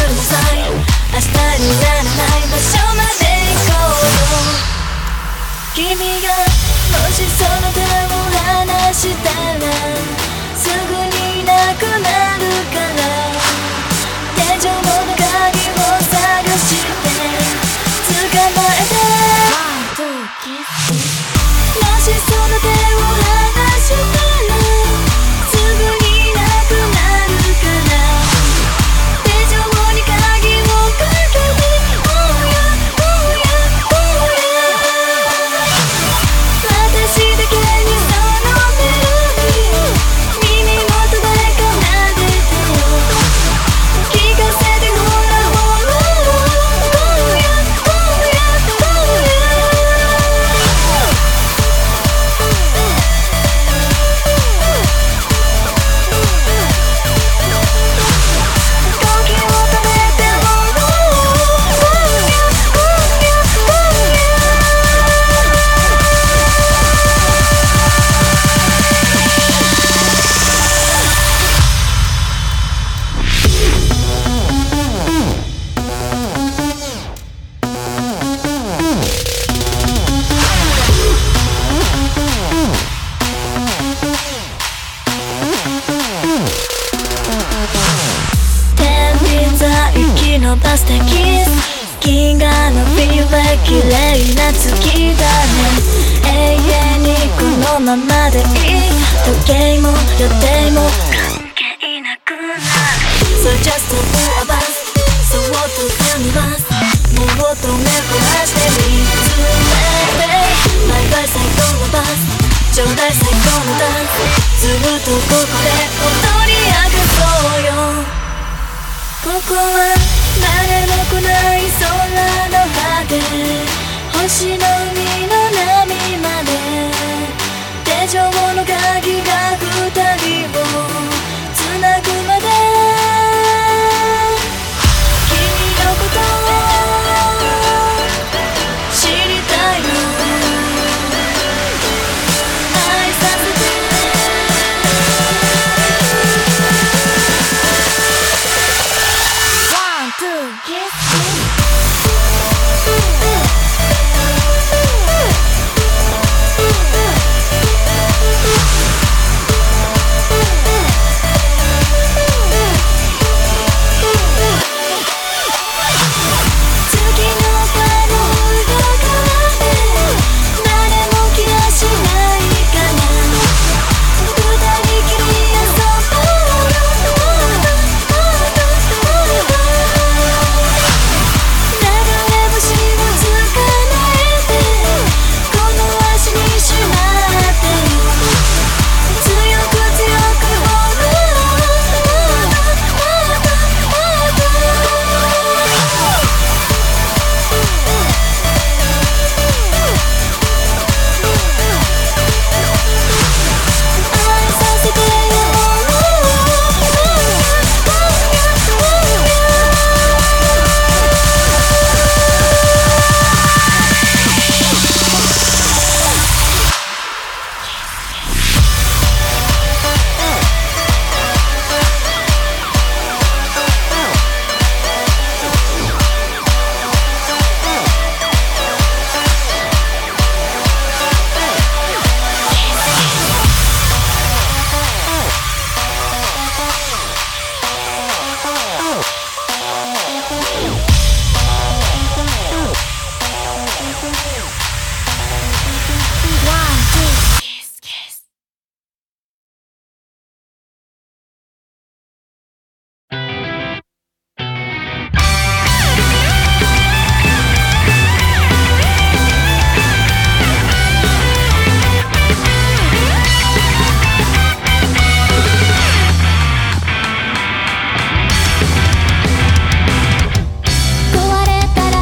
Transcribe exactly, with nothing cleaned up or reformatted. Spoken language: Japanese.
の際、明日にならない場所まで行こうよ。君がもしその手を離したらすぐにいなくなるから、天井の鍵を探して捕まえて、もしその手を離したらすぐにいなくなるから、天井に鍵をかけて、Oh yeah, oh yeah, oh yeah。 私だけにそのメロディー耳元で奏でてよ、聞かせてごらん。 Oh yeah, oh yeah, oh yeah。 コーヒーを食べて Oh yeah, oh yeah, oh yeah。 天秤座息伸ばしてキス、銀河のビュー綺麗な月だね。永遠にこのままでいい、時計も予定も関係なくなる。 So just to do a bus, so what to tell me was もっと目を離して見つめて、バイバイ最高のバス、ちょうだい最高のダンス、ずっとここで踊り明かそうよ。ここは誰も来ない空の果て、星の海の波まで、天井の鍵が二人をつなぐまで、君のことを知りたいの、愛させて。One, two, kiss me。